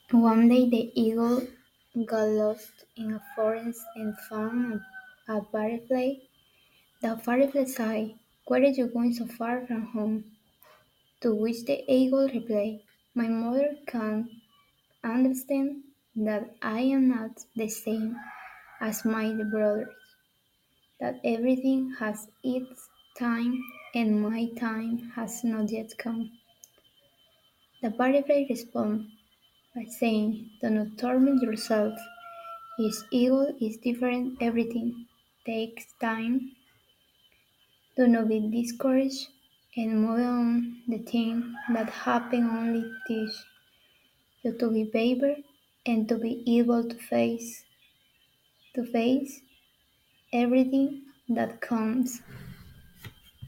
One day the eagle got lost in a forest and found a butterfly. The butterfly sighed, "Where are you going so far from home?" To which the eagle replied, "My mother can't understand that I am not the same as my brothers, that everything has its time and my time has not yet come." The butterfly responded by saying, "Do not torment yourself. Each eagle is different, everything takes time. Do not be discouraged and move on. The things that happen only teach you to be braver and to be able to face everything that comes."